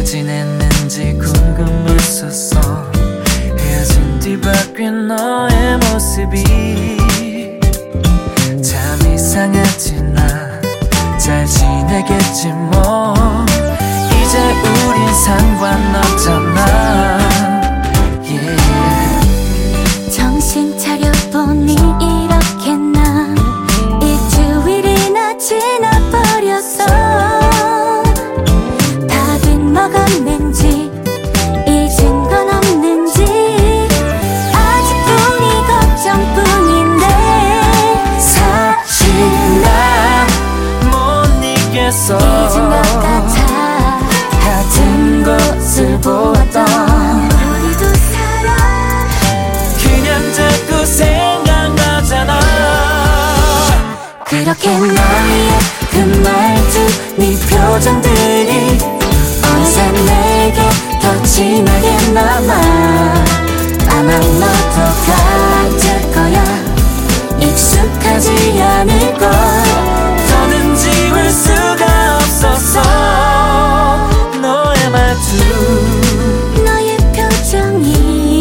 지냈는지 궁금했었어. 헤어진 뒤 바뀐 너의 모습이 참 이상하지. 나 잘 지내겠지 뭐. 이제 우린 상관없잖아. 정신 차려보니 이렇게 나 일주일이나 지나버렸어. 밥은 먹었는지 잊은 건 없는지 아직뿐이 걱정뿐인데 사실 나 못 이겼어. 잊은 것 같아. 같은 것을 보았던 우리도 살아. 그냥 자꾸 생각나잖아. 그렇게 너의 그 말투 네 표정들이 어느새 내게 더 진하게 남아. 아마 너도 같을 거야. 익숙하지 않을걸. 더는 지울 수가 없었어. 너의 말투 너의 표정이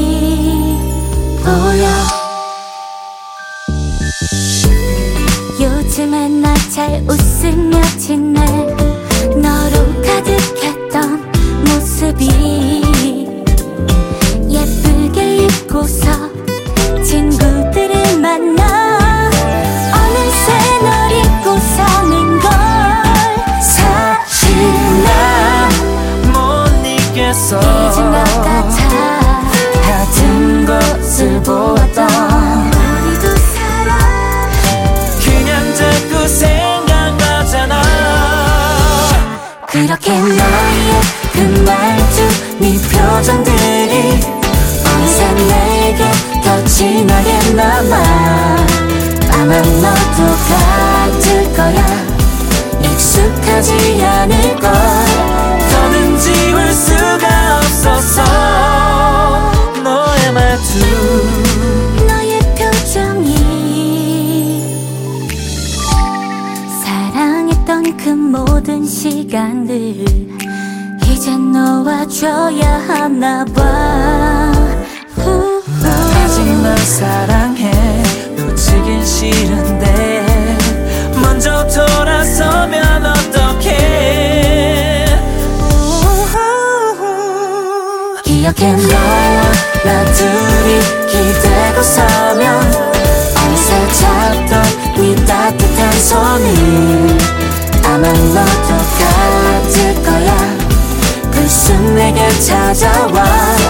보여. 요즘엔 나 잘 웃으며 지내. 너로 가득했던 모습이 예쁘게 입고서 친구들을 만나 어느새 널 잊고 사는걸. 사실 나 못 이겼어. 잊은 것 같아. 같은 것을 보았던 우리도 살아. 그냥 자꾸 생각나잖아. 그렇게 너의 그 말투 네 표정들이 어느새 내게 더 진하게 남아. 아마 너도 같을 거야. 익숙하지 않을걸. 더는 지울 수가 없었어. 너의 말투 너의 표정이. 사랑했던 그 모든 시간들 이젠 놓아줘야 하나 봐. 나 아직 널 사랑해. 놓치긴 싫은데 먼저 돌아서면 어떡해. 기억해 너와 나 둘이 기대고 서면 어느새 잡던 네 따뜻한 손을 아마 너도 같을 거야. 불쑥 내게 찾아와.